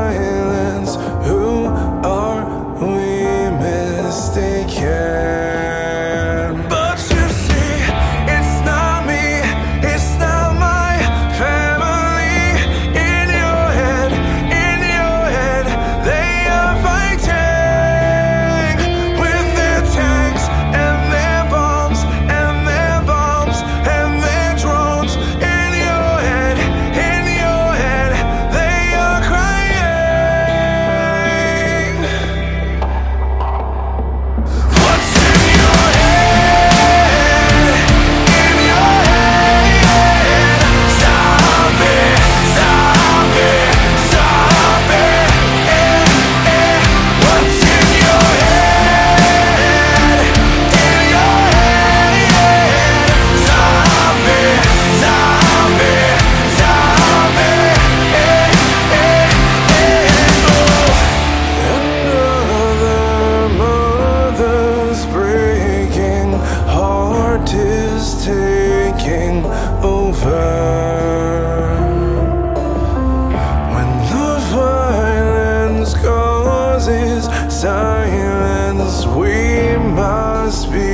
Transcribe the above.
silence. Who are we mistaken? But you see, it's not me, it's not my family. In your head, they are fighting with their tanks and their bombs and their bombs and their drones. In your head, they are crying. What's in your head? In your head. Zombie, zombie, zombie. What's in your head? In your head. Zombie, zombie, zombie. Another mother's breaking heart is taking over. When the violence causes silence, we must be